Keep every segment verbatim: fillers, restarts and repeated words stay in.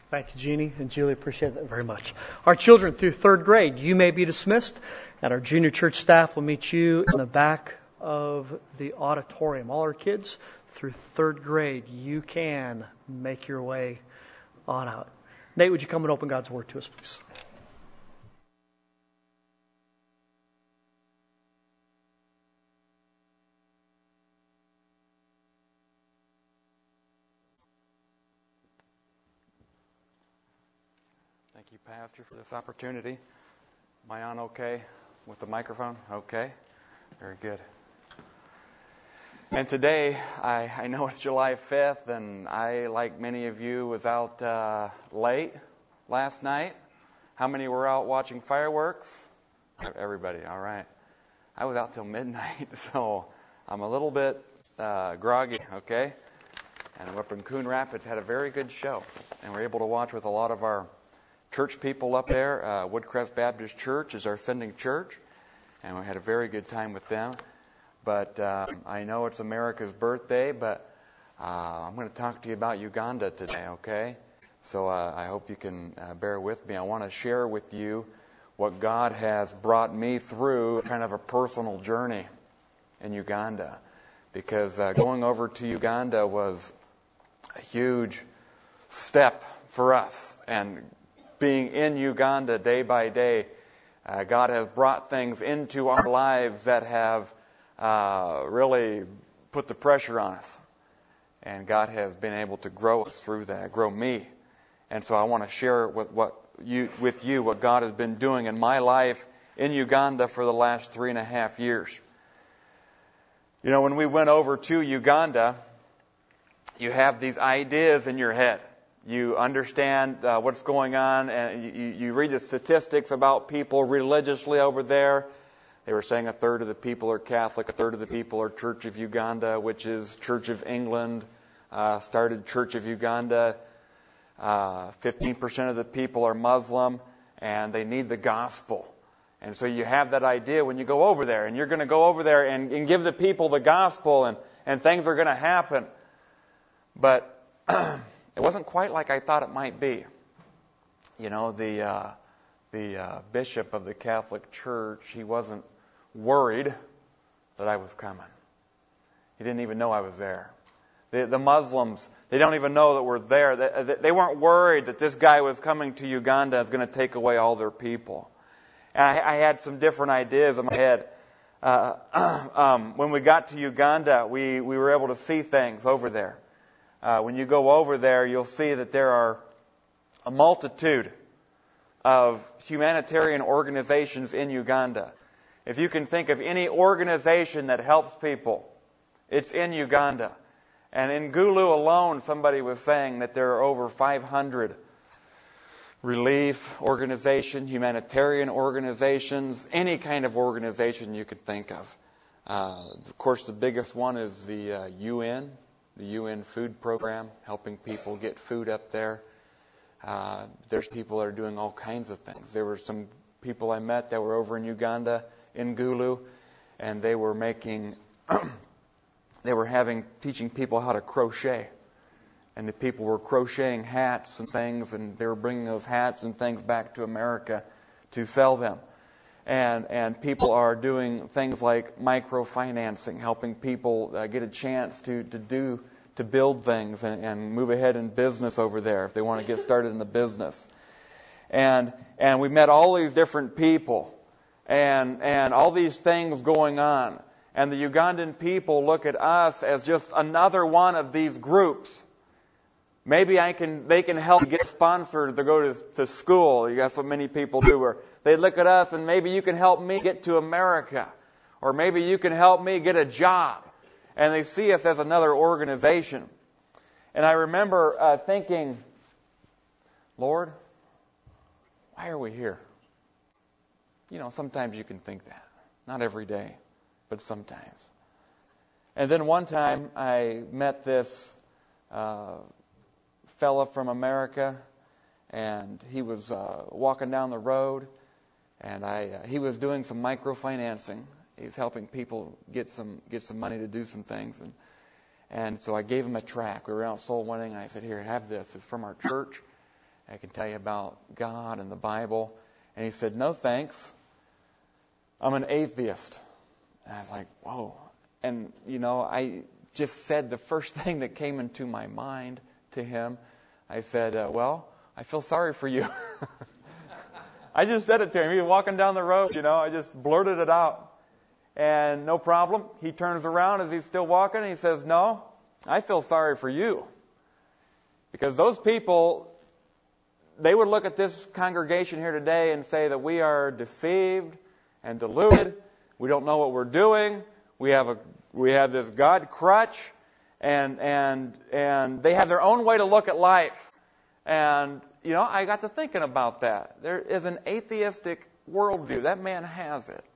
Thank you, Jeannie and Julie. Appreciate that very much. Our children through third grade, you may be dismissed, and our junior church staff will meet you in the back of the auditorium. All our kids through third grade, you can make your way on out. Nate, would you come and open God's Word to us, please? Thank you, Pastor, for this opportunity. Am I on okay with the microphone? Okay. Very good. And today, I, I know it's July fifth, and I, like many of you, was out uh, late last night. How many were out watching fireworks? Everybody, all right. I was out till midnight, so I'm a little bit uh, groggy, okay? And up in Coon Rapids had a very good show, and we're able to watch with a lot of our church people up there. uh, Woodcrest Baptist Church is our sending church, and we had a very good time with them. But uh, I know it's America's birthday, but uh, I'm going to talk to you about Uganda today, okay? So uh, I hope you can uh, bear with me. I want to share with you what God has brought me through, kind of a personal journey in Uganda. Because uh, going over to Uganda was a huge step for us, and being in Uganda day by day, uh, God has brought things into our lives that have uh, really put the pressure on us. And God has been able to grow us through that, grow me. And so I want to share with, what you, with you what God has been doing in my life in Uganda for the last three and a half years. You know, when we went over to Uganda, you have these ideas in your head. You understand uh, what's going on, and you, you read the statistics about people religiously over there. They were saying a third of the people are Catholic, a third of the people are Church of Uganda, which is Church of England, uh, started Church of Uganda. Uh, fifteen percent of the people are Muslim, and they need the gospel. And so you have that idea when you go over there, and you're going to go over there and, and give the people the gospel, and, and things are going to happen. But it wasn't quite like I thought it might be. You know, the uh, the uh, bishop of the Catholic Church, he wasn't worried that I was coming. He didn't even know I was there. The, the Muslims, they don't even know that we're there. They, they weren't worried that this guy was coming to Uganda and was going to take away all their people. And I, I had some different ideas in my head. Uh, um, when we got to Uganda, we, we were able to see things over there. Uh, when you go over there, you'll see that there are a multitude of humanitarian organizations in Uganda. If you can think of any organization that helps people, it's in Uganda. And in Gulu alone, somebody was saying that there are over five hundred relief organizations, humanitarian organizations, any kind of organization you could think of. Uh, of course, the biggest one is the uh, U N. The U N food program, helping people get food up there. Uh, there's people that are doing all kinds of things. There were some people I met that were over in Uganda, in Gulu, and they were making, they were having, teaching people how to crochet. And the people were crocheting hats and things, and they were bringing those hats and things back to America to sell them. And and people are doing things like microfinancing, helping people uh, get a chance to, to do to build things and, and move ahead in business over there if they want to get started in the business. And and we met all these different people, and and all these things going on. And the Ugandan people look at us as just another one of these groups. Maybe I can they can help get sponsored to go to, to school. That's what many people do. Or they look at us and maybe you can help me get to America. Or maybe you can help me get a job. And they see us as another organization. And I remember uh, thinking, Lord, why are we here? You know, sometimes you can think that. Not every day, but sometimes. And then one time I met this uh, fella from America, and he was uh, walking down the road, and I uh, he was doing some microfinancing. He was helping people get some get some money to do some things, and and so I gave him a tract. We were out soul winning, and I said, "Here, have this. It's from our church, I can tell you about God and the Bible. And he said, no thanks. I'm an atheist. And I was like, whoa. And, you know, I just said the first thing that came into my mind to him. I said, uh, well, I feel sorry for you. I just said it to him. He was walking down the road, you know. I just blurted it out. And no problem. He turns around as he's still walking and he says, no, I feel sorry for you. Because those people, they would look at this congregation here today and say that we are deceived and deluded. We don't know what we're doing. We have a we have this God crutch, and and and they have their own way to look at life. And you know, I got to thinking about that. There is an atheistic worldview. That man has it.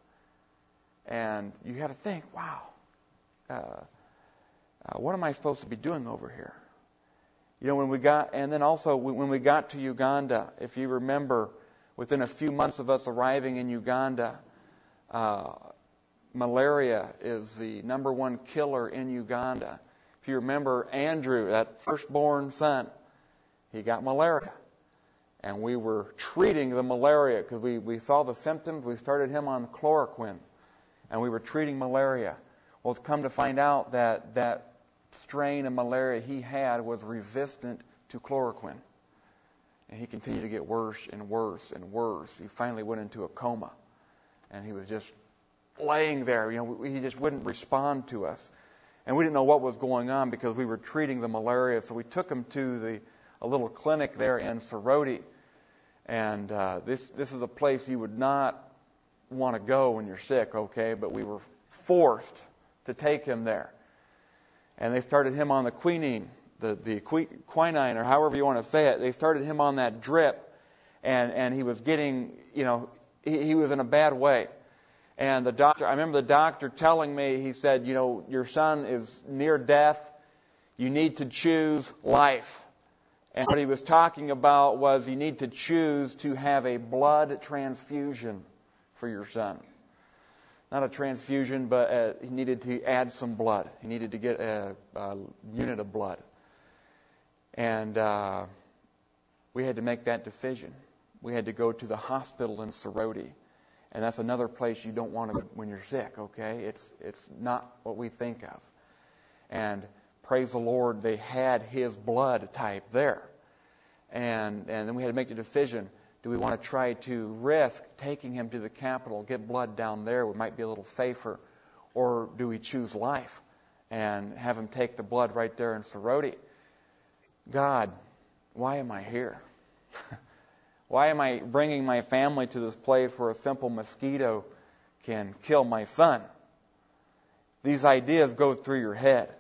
And you got to think, wow, uh, uh, what am I supposed to be doing over here? You know, when we got, and then also when we got to Uganda, if you remember, within a few months of us arriving in Uganda, uh, malaria is the number one killer in Uganda. If you remember Andrew, that firstborn son, he got malaria. And we were treating the malaria because we, we saw the symptoms. We started him on chloroquine. And we were treating malaria. Well, it's come to find out that that strain of malaria he had was resistant to chloroquine. And he continued to get worse and worse and worse. He finally went into a coma. And he was just laying there. You know, he just wouldn't respond to us. And we didn't know what was going on because we were treating the malaria. So we took him to the a little clinic there in Soroti. And uh, this this is a place you would not want to go when you're sick, okay? But we were forced to take him there. And they started him on the quinine, the, the quinine, or however you want to say it. They started him on that drip, and, and he was getting, you know, he, he was in a bad way. And the doctor, I remember the doctor telling me, he said, you know, your son is near death. You need to choose life. And what he was talking about was you need to choose to have a blood transfusion for your son. Not a transfusion, but uh, he needed to add some blood. He needed to get a, a unit of blood. And uh, we had to make that decision. We had to go to the hospital in Soroti. And that's another place you don't want to when you're sick, okay? It's it's not what we think of. And praise the Lord, they had his blood type there. And and then we had to make the decision. Do we want to try to risk taking him to the capital, get blood down there, we might be a little safer, or do we choose life and have him take the blood right there in Soroti? God, why am I here? Why am I bringing my family to this place where a simple mosquito can kill my son? These ideas go through your head.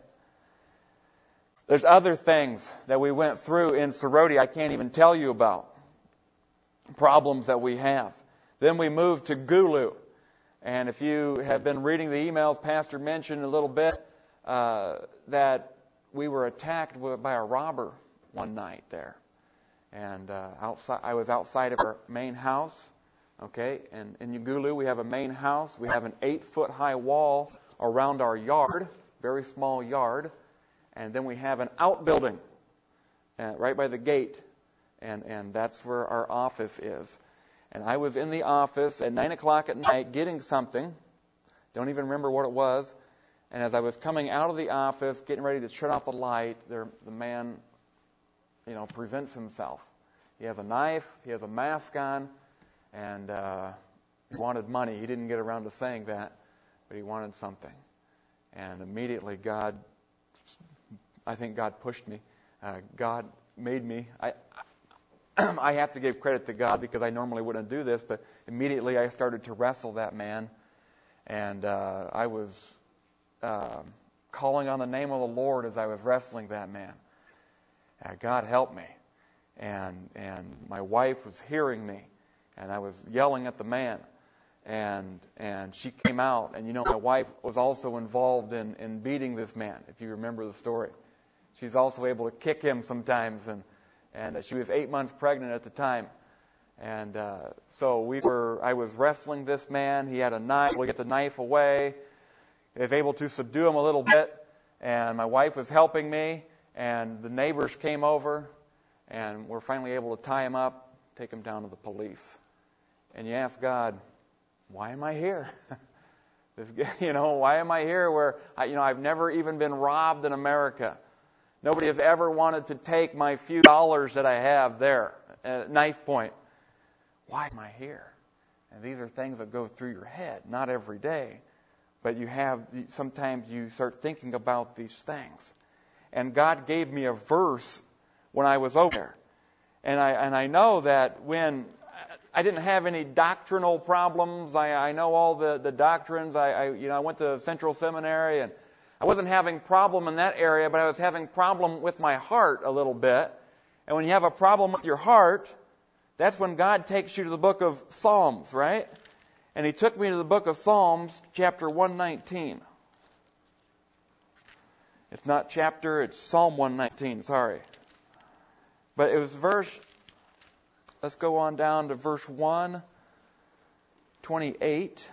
There's other things that we went through in Soroti I can't even tell you about. Problems that we have. Then we moved to Gulu. And if you have been reading the emails, Pastor mentioned a little bit uh, that we were attacked by a robber one night there. And uh, outside, I was outside of our main house. Okay, and in Gulu we have a main house. We have an eight-foot high wall around our yard, very small yard. And then we have an outbuilding uh, right by the gate. And and that's where our office is. And I was in the office at nine o'clock at night getting something. Don't even remember what it was. And as I was coming out of the office, getting ready to shut off the light, there, the man, you know, presents himself. He has a knife, he has a mask on, and uh, he wanted money. He didn't get around to saying that, but he wanted something. And immediately God, I think God pushed me. Uh, God made me. I. I have to give credit to God because I normally wouldn't do this, but immediately I started to wrestle that man, and uh, I was uh, calling on the name of the Lord as I was wrestling that man. Uh, God help me. And and my wife was hearing me, and I was yelling at the man, and and she came out, and you know my wife was also involved in, in beating this man, if you remember the story. She's also able to kick him sometimes, and And she was eight months pregnant at the time. And uh, so we were. I was wrestling this man. He had a knife. We get the knife away. I was able to subdue him a little bit. And my wife was helping me. And the neighbors came over. And we're finally able to tie him up, take him down to the police. And you ask God, why am I here? This, you know, why am I here where, I, you know, I've never even been robbed in America. Nobody has ever wanted to take my few dollars that I have there at knife point. Why am I here? And these are things that go through your head, not every day. But you have, sometimes you start thinking about these things. And God gave me a verse when I was over there. And I, and I know that when I didn't have any doctrinal problems, I, I know all the, the doctrines. I, I, you know, I went to Central Seminary, and I wasn't having problem in that area, but I was having problem with my heart a little bit. And when you have a problem with your heart, that's when God takes you to the book of Psalms, right? And He took me to the book of Psalms, chapter one nineteen. It's not chapter, it's Psalm one nineteen, sorry. But it was verse, let's go on down to verse one twenty-eight.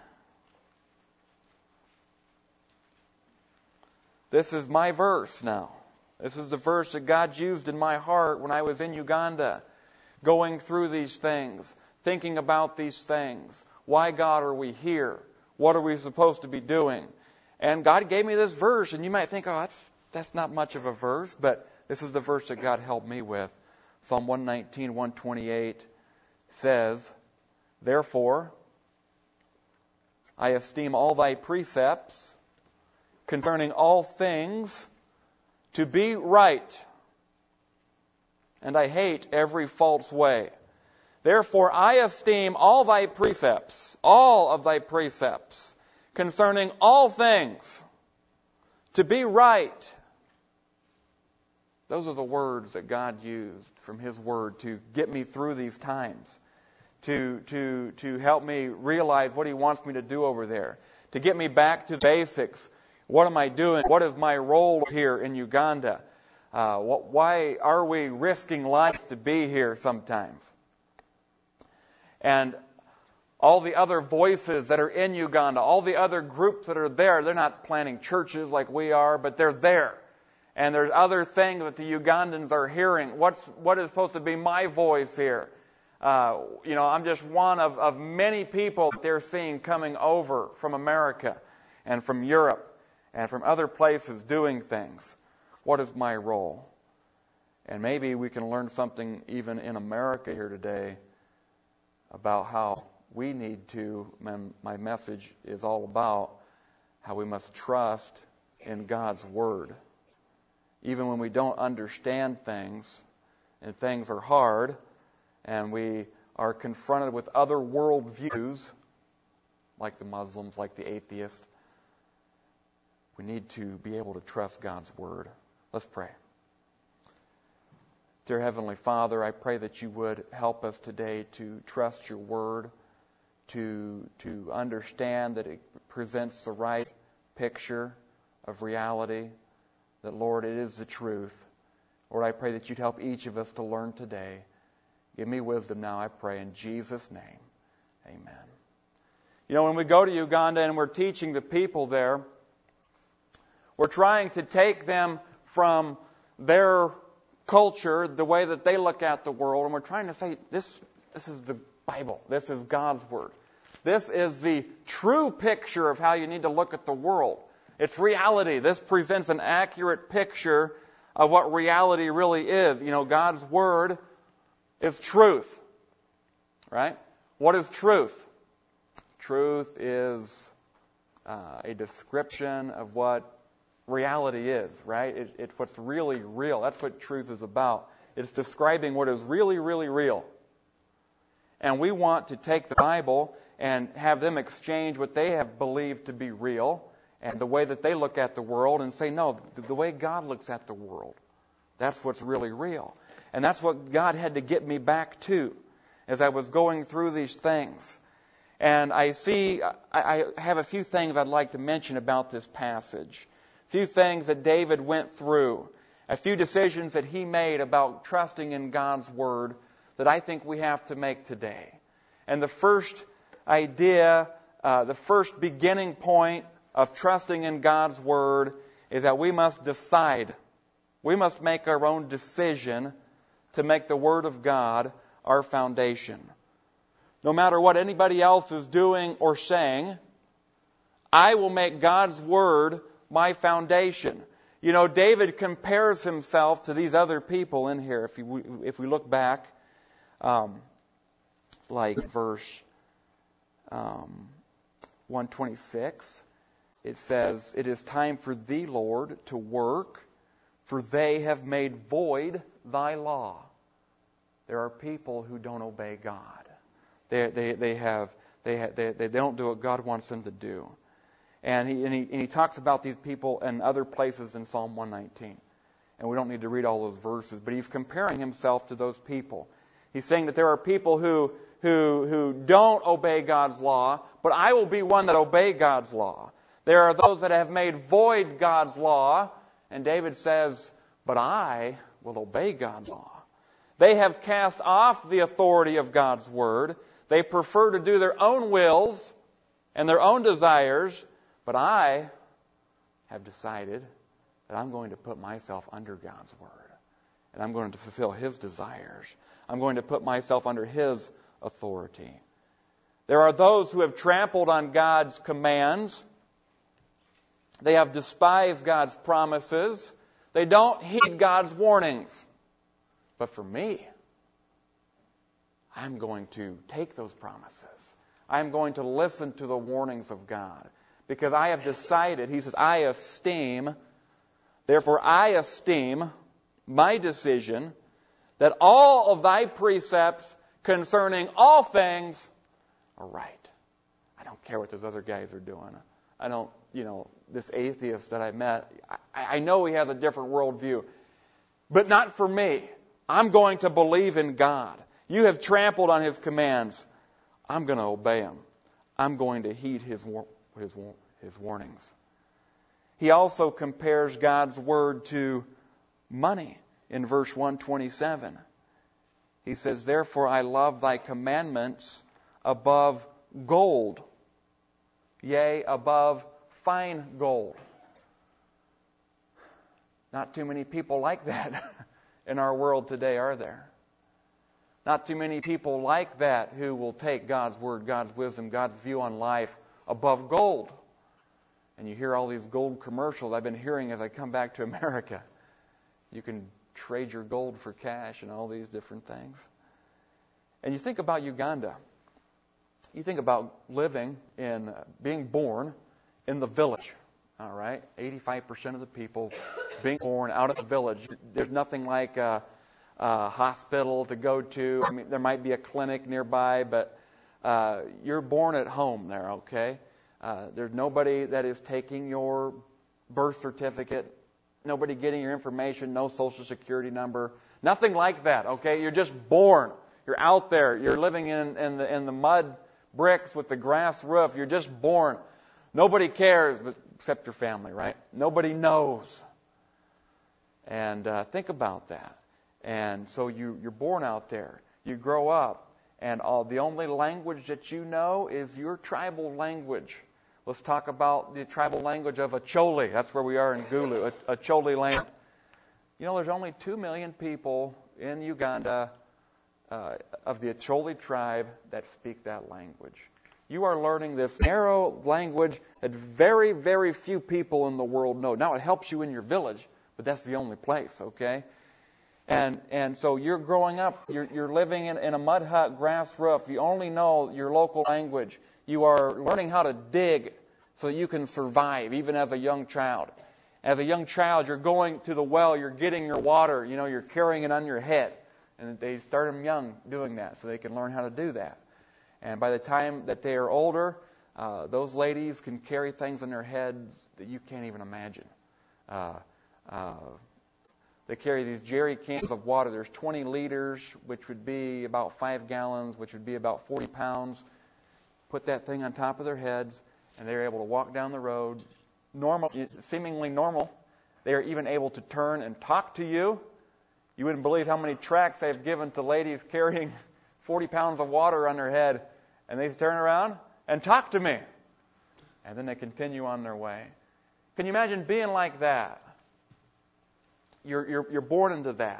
This is my verse now. This is the verse that God used in my heart when I was in Uganda, going through these things, thinking about these things. Why, God, are we here? What are we supposed to be doing? And God gave me this verse, and you might think, oh, that's that's not much of a verse, but this is the verse that God helped me with. Psalm one nineteen, one twenty-eight says, therefore, I esteem all thy precepts concerning all things to be right, and I hate every false way. Therefore, I esteem all thy precepts, all of thy precepts, concerning all things, to be right. Those are the words that God used from His Word to get me through these times, to, to, to help me realize what He wants me to do over there, to get me back to the basics. What am I doing? What is my role here in Uganda? Uh, what, why are we risking life to be here sometimes? And all the other voices that are in Uganda, all the other groups that are there, they're not planting churches like we are, but they're there. And there's other things that the Ugandans are hearing. What's what is supposed to be my voice here? Uh, you know, I'm just one of, of many people that they're seeing coming over from America and from Europe and from other places doing things. What is my role? And maybe we can learn something even in America here today about how we need to, my message is all about how we must trust in God's Word. Even when we don't understand things, and things are hard, and we are confronted with other worldviews, like the Muslims, like the atheists, we need to be able to trust God's Word. Let's pray. Dear Heavenly Father, I pray that you would help us today to trust your Word, to, to understand that it presents the right picture of reality, that, Lord, it is the truth. Lord, I pray that you'd help each of us to learn today. Give me wisdom now, I pray, in Jesus' name. Amen. You know, when we go to Uganda and we're teaching the people there, we're trying to take them from their culture, the way that they look at the world, and we're trying to say, this, this is the Bible. This is God's Word. This is the true picture of how you need to look at the world. It's reality. This presents an accurate picture of what reality really is. You know, God's Word is truth. Right? What is truth? Truth is uh, a description of what reality is, right? It, it's what's really real. That's what truth is about. It's describing what is really, really real. And we want to take the Bible and have them exchange what they have believed to be real and the way that they look at the world and say, no, the, the way God looks at the world, that's what's really real. And that's what God had to get me back to as I was going through these things. And I see, I, I have a few things I'd like to mention about this passage. A few things that David went through. A few decisions that he made about trusting in God's Word that I think we have to make today. And the first idea, uh, the first beginning point of trusting in God's Word is that we must decide. We must make our own decision to make the Word of God our foundation. No matter what anybody else is doing or saying, I will make God's Word my foundation. You know, David compares himself to these other people in here. If we, if we look back, um, like verse um, one twenty-six, it says, "It is time for thee, Lord, to work, for they have made void thy law." There are people who don't obey God. They they they have they have, they they don't do what God wants them to do. And he, and he and he talks about these people in other places in Psalm one nineteen. And we don't need to read all those verses, but he's comparing himself to those people. He's saying that there are people who who who don't obey God's law, but I will be one that obey God's law. There are those that have made void God's law, and David says, but I will obey God's law. They have cast off the authority of God's Word. They prefer to do their own wills and their own desires, but I have decided that I'm going to put myself under God's Word, and I'm going to fulfill His desires. I'm going to put myself under His authority. There are those who have trampled on God's commands. They have despised God's promises. They don't heed God's warnings. But for me, I'm going to take those promises. I'm going to listen to the warnings of God. Because I have decided, he says, I esteem, therefore I esteem my decision that all of thy precepts concerning all things are right. I don't care what those other guys are doing. I don't, you know, this atheist that I met, I, I know he has a different worldview. But not for me. I'm going to believe in God. You have trampled on His commands. I'm going to obey Him. I'm going to heed His, his, his warnings. He also compares God's Word to money in verse one twenty-seven. He says, therefore I love thy commandments above gold, yea, above fine gold. Not too many people like that in our world today, are there? Not too many people like that who will take God's Word, God's wisdom, God's view on life above gold. And you hear all these gold commercials I've been hearing as I come back to America. You can trade your gold for cash and all these different things. And you think about Uganda. You think about living in, uh, being born in the village. All right? eighty-five percent of the people being born out of the village. There's nothing like a, a hospital to go to. I mean, there might be a clinic nearby, but uh, you're born at home there, okay? Uh, there's nobody that is taking your birth certificate, nobody getting your information, no social security number, nothing like that, okay? You're just born. You're out there. You're living in, in, the, in the mud bricks with the grass roof. You're just born. Nobody cares except your family, right? Nobody knows. And uh, think about that. And so you, you're born out there. You grow up. And all, the only language that you know is your tribal language. Let's talk about the tribal language of Acholi. That's where we are in Gulu, Acholi land. You know, there's only two million people in Uganda uh, of the Acholi tribe that speak that language. You are learning this narrow language that very, very few people in the world know. Now, it helps you in your village, but that's the only place, okay? And and so you're growing up, you're, you're living in, in a mud hut, grass roof. You only know your local language. You are learning how to dig so that you can survive, even as a young child. As a young child, you're going to the well, you're getting your water, you know, you're carrying it on your head. And they start them young doing that so they can learn how to do that. And by the time that they are older, uh, those ladies can carry things on their heads that you can't even imagine. Uh, uh, they carry these jerry cans of water. There's twenty liters, which would be about five gallons, which would be about forty pounds. Put that thing on top of their heads, and they're able to walk down the road, normal, seemingly normal. They are even able to turn and talk to you. You wouldn't believe how many tracts they've given to ladies carrying forty pounds of water on their head, and they turn around and talk to me. And then they continue on their way. Can you imagine being like that? You're, you're, you're born into that.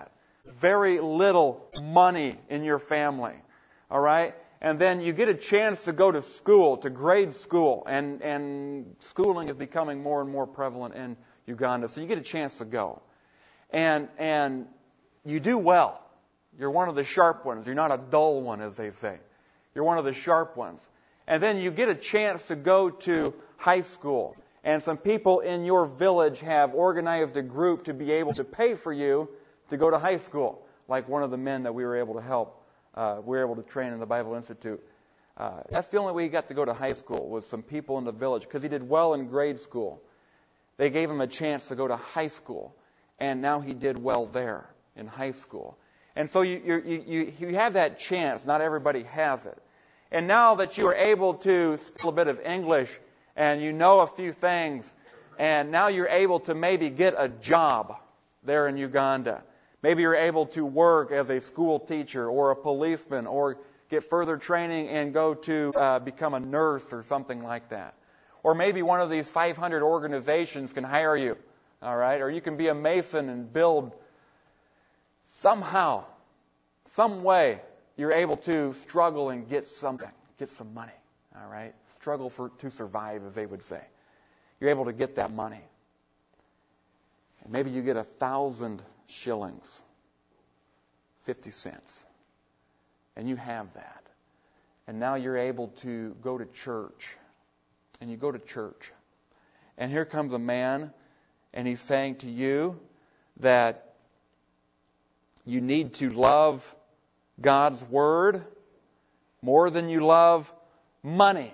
very little money in your family. All right? And then you get a chance to go to school, to grade school, and, and schooling is becoming more and more prevalent in Uganda. So you get a chance to go. And, and you do well. You're one of the sharp ones. You're not a dull one, as they say. You're one of the sharp ones. And then you get a chance to go to high school. And some people in your village have organized a group to be able to pay for you to go to high school, like one of the men that we were able to help. Uh, we were able to train in the Bible Institute. Uh, that's the only way he got to go to high school, was some people in the village, because he did well in grade school. They gave him a chance to go to high school, and now he did well there in high school. And so you, you, you, you have that chance. Not everybody has it. And now that you are able to speak a bit of English, and you know a few things, and now you're able to maybe get a job there in Uganda. Maybe you're able to work as a school teacher or a policeman, or get further training and go to uh, become a nurse or something like that. Or maybe one of these five hundred organizations can hire you, all right? Or you can be a mason and build. Somehow, some way, you're able to struggle and get something, get some money, all right? Struggle for to survive, as they would say. You're able to get that money. And maybe you get a thousand shillings, fifty cents, and you have that. And now you're able to go to church, and you go to church. And here comes a man, and he's saying to you that you need to love God's Word more than you love money.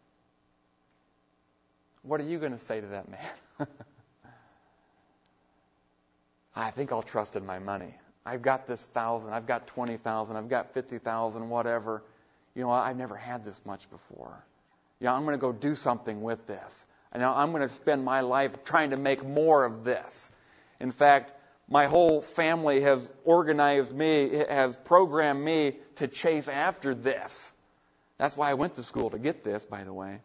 What are you going to say to that man? I think I'll trust in my money. I've got this thousand, I've got twenty thousand, I've got fifty thousand, whatever. You know, I've never had this much before. You know, I'm going to go do something with this. And now I'm going to spend my life trying to make more of this. In fact, my whole family has organized me, has programmed me to chase after this. That's why I went to school, to get this, by the way.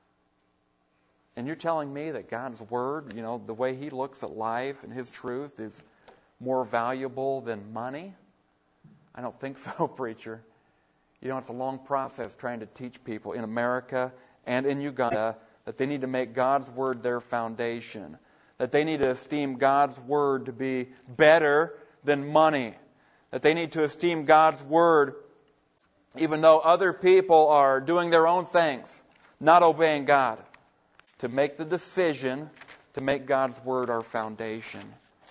And you're telling me that God's Word, you know, the way He looks at life and His truth is more valuable than money? I don't think so, preacher. You know, it's a long process trying to teach people in America and in Uganda that they need to make God's Word their foundation. That they need to esteem God's Word to be better than money. That they need to esteem God's Word even though other people are doing their own things, not obeying God. To make the decision to make God's Word our foundation.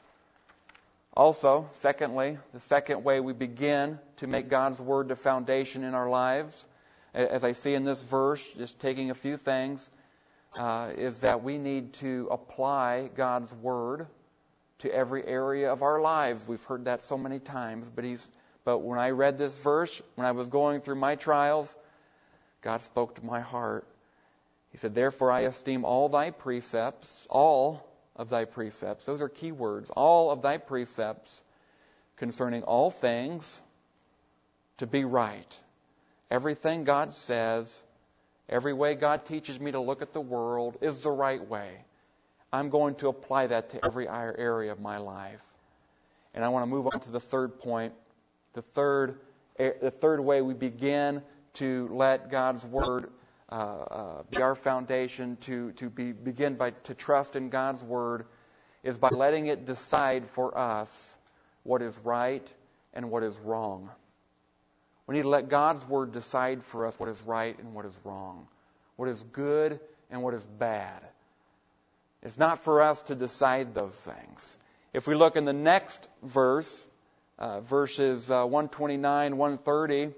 Also, secondly, the second way we begin to make God's Word the foundation in our lives, as I see in this verse, just taking a few things, uh, is that we need to apply God's Word to every area of our lives. We've heard that so many times, but he's, but when I read this verse, when I was going through my trials, God spoke to my heart. He said, therefore I esteem all thy precepts, all of thy precepts, those are key words, all of thy precepts concerning all things to be right. Everything God says, every way God teaches me to look at the world is the right way. I'm going to apply that to every area of my life. And I want to move on to the third point. The third, the third way we begin to let God's Word uh, uh, be our foundation, to, to be, begin by to trust in God's Word, is by letting it decide for us what is right and what is wrong. We need to let God's Word decide for us what is right and what is wrong, what is good and what is bad. It's not for us to decide those things. If we look in the next verse, uh, verses uh, one twenty-nine, one thirty,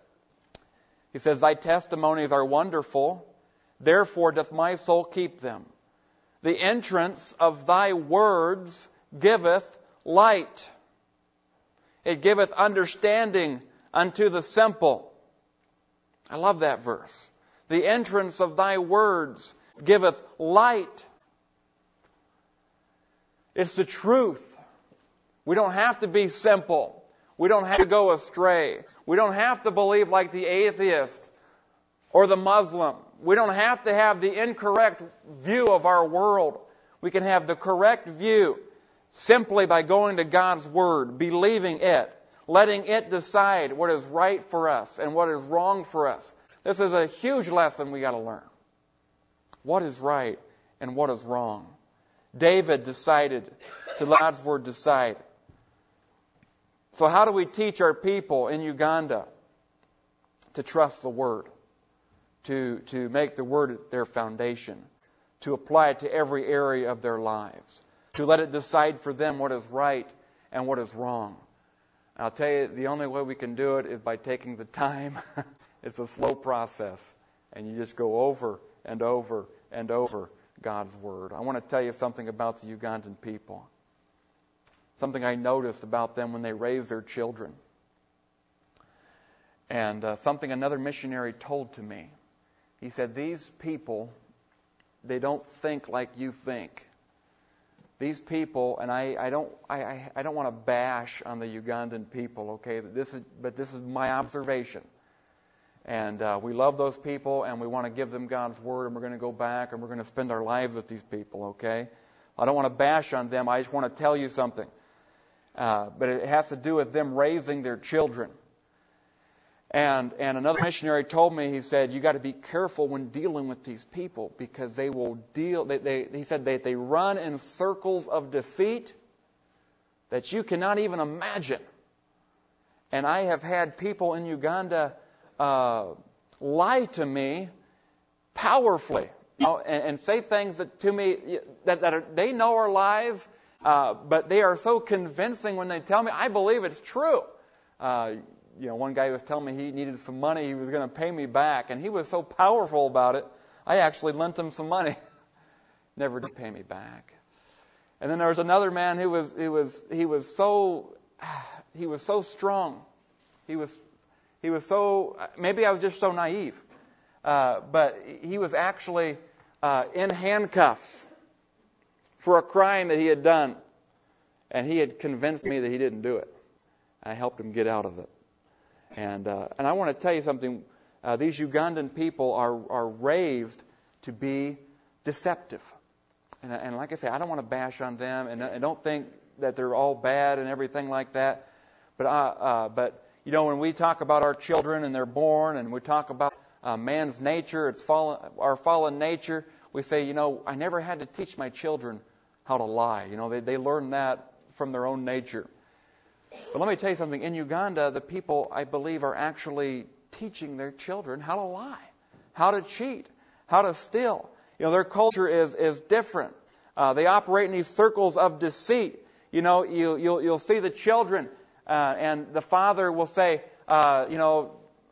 he says, thy testimonies are wonderful, therefore doth my soul keep them. The entrance of thy words giveth light. It giveth understanding unto the simple. I love that verse. The entrance of thy words giveth light. It's the truth. We don't have to be simple. We don't have to go astray. We don't have to believe like the atheist or the Muslim. We don't have to have the incorrect view of our world. We can have the correct view. simply by going to God's Word, believing it, letting it decide what is right for us and what is wrong for us. This is a huge lesson we got to learn. What is right and what is wrong? David decided to let God's Word decide. So how do we teach our people in Uganda to trust the Word, to, to make the Word their foundation, to apply it to every area of their lives, to let it decide for them what is right and what is wrong? And I'll tell you, the only way we can do it is by taking the time. It's a slow process, and you just go over and over and over God's Word. I want to tell you something about the Ugandan people. Something I noticed about them when they raised their children. And uh, something another missionary told to me. He said, these people, they don't think like you think. These people, and I, I don't I, I, I don't want to bash on the Ugandan people, okay? But this is, but this is my observation. And uh, we love those people, and we want to give them God's Word, and we're going to go back, and we're going to spend our lives with these people, okay? I don't want to bash on them. I just want to tell you something. Uh, but it has to do with them raising their children. And and another missionary told me, he said, you got to be careful when dealing with these people, because they will deal, they, they, he said they, they run in circles of deceit that you cannot even imagine. And I have had people in Uganda uh, lie to me powerfully, you know, and, and say things that to me that, that are, they know are lies, uh, but they are so convincing when they tell me, I believe it's true. Uh, You know, one guy was telling me he needed some money. He was going to pay me back. And he was so powerful about it, I actually lent him some money. Never did pay me back. And then there was another man who was, who was, he was so, he was so strong. He was, he was so, maybe I was just so naive. Uh, but he was actually uh, in handcuffs for a crime that he had done. And he had convinced me that he didn't do it. I helped him get out of it. And uh, and I want to tell you something. Uh, these Ugandan people are are raised to be deceptive. And, and like I say, I don't want to bash on them, and I don't think that they're all bad and everything like that. But uh, uh, but you know, when we talk about our children and they're born, and we talk about uh, man's nature, it's fallen, our fallen nature, we say, you know, I never had to teach my children how to lie. You know, they they learn that from their own nature. But let me tell you something. In Uganda, the people, I believe, are actually teaching their children how to lie, how to cheat, how to steal. You know, their culture is is different. Uh, they operate in these circles of deceit. You know, you, you'll you'll see the children, uh, and the father will say, uh, you know,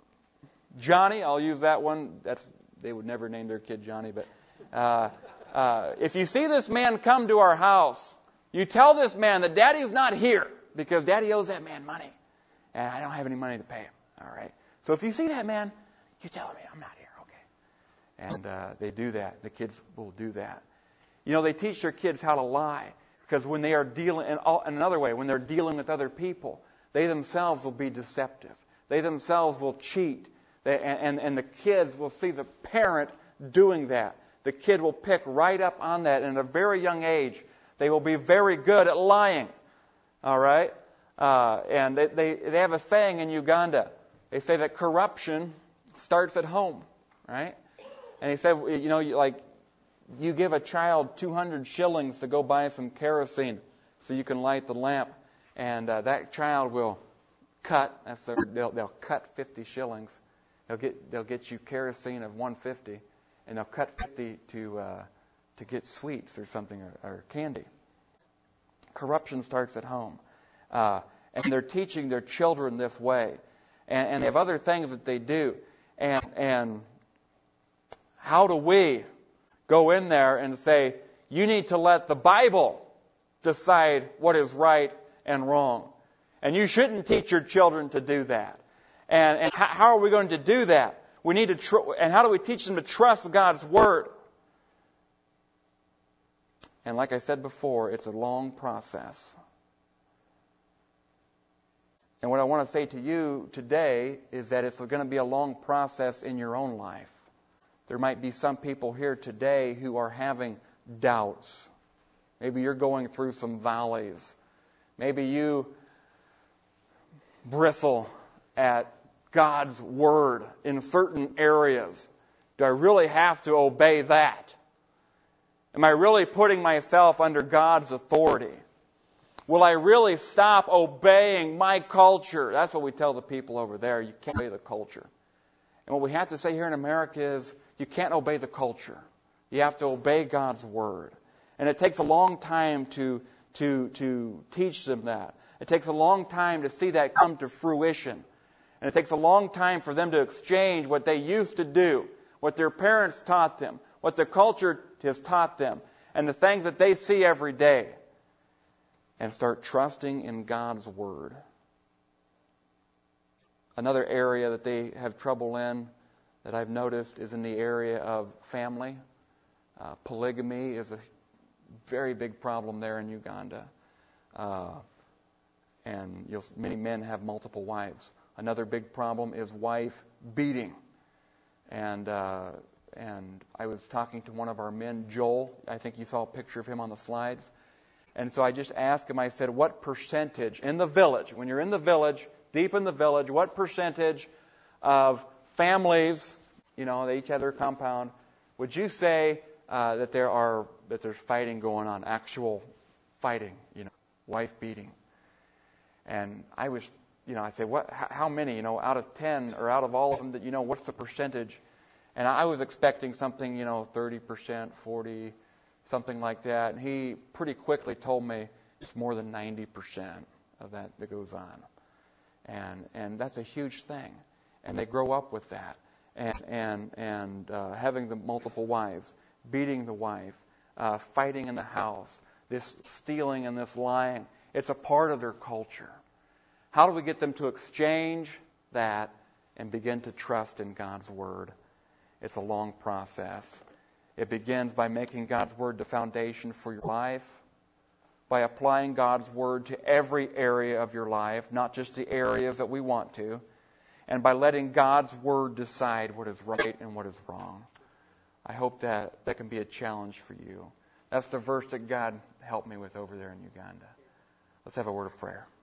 Johnny. I'll use that one. That's they would never name their kid Johnny, but uh, uh, if you see this man come to our house, you tell this man that Daddy's not here, because Daddy owes that man money, and I don't have any money to pay him. All right. So if you see that man, you tell him, I'm not here, okay? And uh, they do that. The kids will do that. You know, they teach their kids how to lie, because when they are dealing, and all, another way, when they're dealing with other people, they themselves will be deceptive. They themselves will cheat. They, and, and, and the kids will see the parent doing that. The kid will pick right up on that, and at a very young age, they will be very good at lying. All right? Uh, and they, they they have a saying in Uganda. They say that corruption starts at home, right? And he said, you know, like, you give a child two hundred shillings to go buy some kerosene so you can light the lamp, and uh, that child will cut, that's their, they'll, they'll cut fifty shillings. They'll get they'll get you kerosene of one hundred fifty, and they'll cut fifty to uh, to get sweets or something, or, or candy. Corruption starts at home. Uh, and they're teaching their children this way. And, and they have other things that they do. And, and how do we go in there and say, you need to let the Bible decide what is right and wrong? And you shouldn't teach your children to do that. And, and how, how are we going to do that? We need to, tr- and how do we teach them to trust God's Word? And like I said before, it's a long process. And what I want to say to you today is that it's going to be a long process in your own life. There might be some people here today who are having doubts. Maybe you're going through some valleys. Maybe you bristle at God's Word in certain areas. Do I really have to obey that? Am I really putting myself under God's authority? Will I really stop obeying my culture? That's what we tell the people over there. You can't obey the culture. And what we have to say here in America is you can't obey the culture. You have to obey God's Word. And it takes a long time to, to, to teach them that. It takes a long time to see that come to fruition. And it takes a long time for them to exchange what they used to do, what their parents taught them, what their culture has taught them, and the things that they see every day, and start trusting in God's Word. Another area that they have trouble in that I've noticed is in the area of family. Uh, polygamy is a very big problem there in Uganda. Uh, and you'll, many men have multiple wives. Another big problem is wife beating. And uh, and I was talking to one of our men, Joel. I think you saw a picture of him on the slides. And so I just asked him, I said, what percentage in the village, when you're in the village, deep in the village, what percentage of families, you know, they each have their compound, would you say uh, that there are that there's fighting going on, actual fighting, you know, wife beating? And I was, you know, I said, what? How many, you know, out of ten or out of all of them that, you know, what's the percentage? And I was expecting something, you know, thirty percent, forty, something like that. And he pretty quickly told me it's more than ninety percent of that that goes on. And and that's a huge thing. And they grow up with that. And and and uh, having the multiple wives, beating the wife, uh, fighting in the house, this stealing and this lying. It's a part of their culture. How do we get them to exchange that and begin to trust in God's Word? It's a long process. It begins by making God's Word the foundation for your life, by applying God's Word to every area of your life, not just the areas that we want to, and by letting God's Word decide what is right and what is wrong. I hope that that can be a challenge for you. That's the verse that God helped me with over there in Uganda. Let's have a word of prayer.